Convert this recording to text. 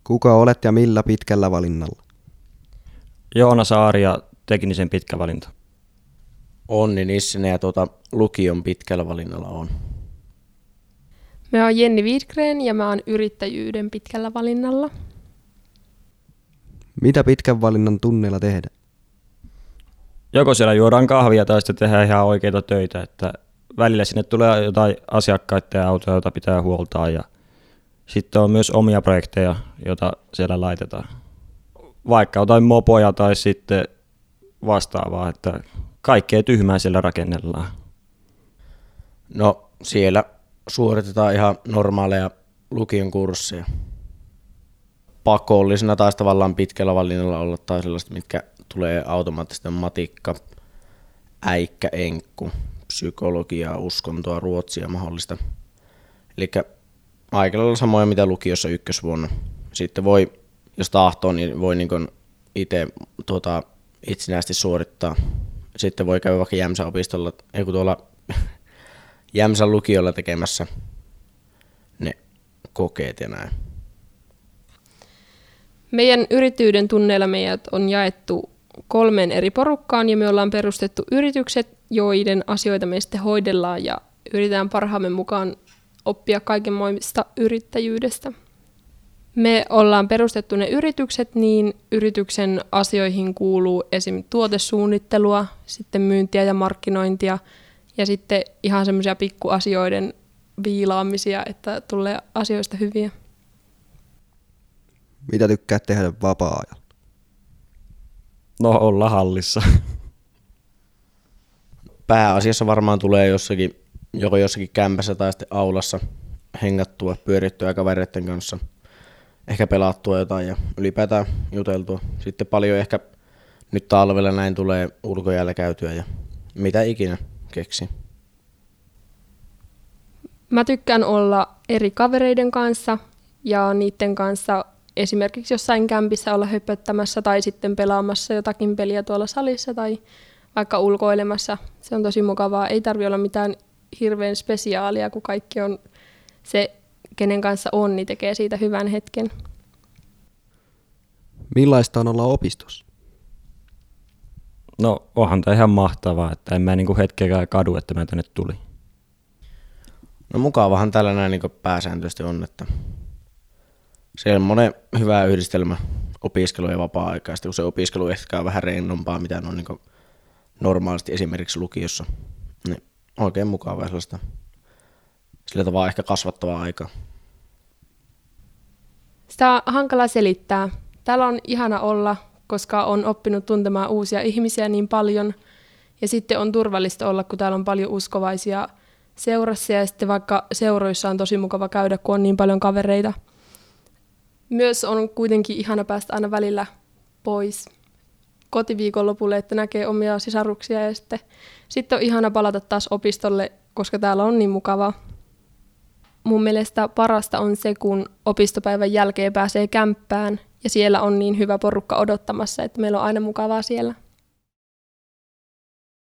Kuka olet ja millä pitkällä valinnalla? Joona Saari ja teknisen pitkä valinta. Onni Nissinen ja lukion pitkällä valinnalla on. Mä oon Jenni Widgren ja mä oon yrittäjyyden pitkällä valinnalla. Mitä pitkän valinnan tunneilla tehdä? Joko siellä juodaan kahvia tai sitten tehdään ihan oikeita töitä, että välillä sinne tulee jotain asiakkaiden ja autoja, joita pitää huoltaa ja sitten on myös omia projekteja, joita siellä laitetaan. Vaikka jotain mopoja tai sitten vastaavaa, että kaikkea tyhmää siellä rakennellaan. No siellä suoritetaan ihan normaaleja lukion kursseja. Pakollisena taas tavallaan pitkällä valinnalla olla tai sellaista, mitkä tulee automaattisesti matikka, äikkä, enkku, psykologiaa, uskontoa, ruotsia mahdollista. Eli aika lailla samoja mitä lukiossa ykkösvuonna. Sitten voi, jos tahtoo, niin voi niin itse itsenäisesti suorittaa. Sitten voi käydä vaikka Jämsän opistolla, ei kun tuolla Jämsän lukiolla tekemässä ne kokeet ja näin. Meidän yrittäjyyden tunneilla meidät on jaettu 3 eri porukkaan ja me ollaan perustettu yritykset, joiden asioita me sitten hoidellaan ja yritetään parhaamme mukaan oppia kaikenmoista yrittäjyydestä. Me ollaan perustettu ne yritykset, niin yrityksen asioihin kuuluu esim. Tuotesuunnittelua, sitten myyntiä ja markkinointia ja sitten ihan semmoisia pikkuasioiden viilaamisia, että tulee asioista hyviä. Mitä tykkää tehdä vapaa-ajalla? No olla hallissa. Pääasiassa varmaan tulee joko jossakin kämpässä tai sitten aulassa hengattua, pyörittyä kavereiden kanssa. Ehkä pelattua jotain ja ylipäätään juteltua. Sitten paljon ehkä nyt talvella näin tulee ulkojäällä käytyä ja mitä ikinä keksi. Mä tykkään olla eri kavereiden kanssa ja niiden kanssa esimerkiksi jossain kämpissä olla höpöttämässä tai sitten pelaamassa jotakin peliä tuolla salissa tai vaikka ulkoilemassa. Se on tosi mukavaa. Ei tarvitse olla mitään hirveän spesiaalia, kun kaikki on se, kenen kanssa on, niin tekee siitä hyvän hetken. Millaista on olla opistossa? No onhan tämä ihan mahtavaa, että en mä niinku hetkeäkään kadu, että mä tänne tuli. No mukavahan tällä näin niin pääsääntöisesti on, että semmoinen hyvä yhdistelmä opiskelu ja vapaa-aikaa, kun se opiskelu ehkä on vähän rennompaa, mitä on niin normaalisti esimerkiksi lukiossa. Niin oikein mukavaa sellaista, sillä tavalla ehkä kasvattavaa aikaa. Sitä on hankala selittää. Täällä on ihana olla, koska on oppinut tuntemaan uusia ihmisiä niin paljon. Ja sitten on turvallista olla, kun täällä on paljon uskovaisia seurassa. Ja sitten vaikka seuroissa on tosi mukava käydä, kun on niin paljon kavereita. Myös on kuitenkin ihana päästä aina välillä pois kotiviikonlopulle, että näkee omia sisaruksia. Ja sitten on ihana palata taas opistolle, koska täällä on niin mukavaa. Mun mielestä parasta on se, kun opistopäivän jälkeen pääsee kämppään ja siellä on niin hyvä porukka odottamassa, että meillä on aina mukavaa siellä.